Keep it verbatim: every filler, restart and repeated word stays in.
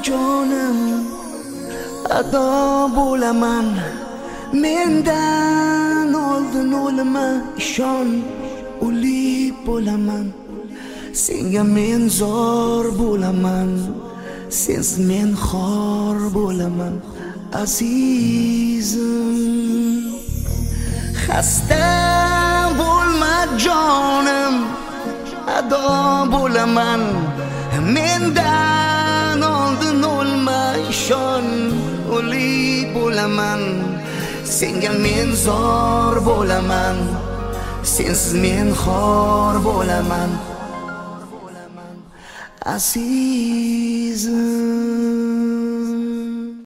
jonim, ado bo'laman. Mendan oldin o'lma, ishon, o'lik bo'laman. Senga men zor bo'laman, sensiz men xor bo'laman azizim. Xasta bo'lma jonim, ado bo'laman. Mendan oldin o'lma, ishon, o'lik bo'laman. Senga men zor bo'laman, sensiz men xor bo'laman azizim.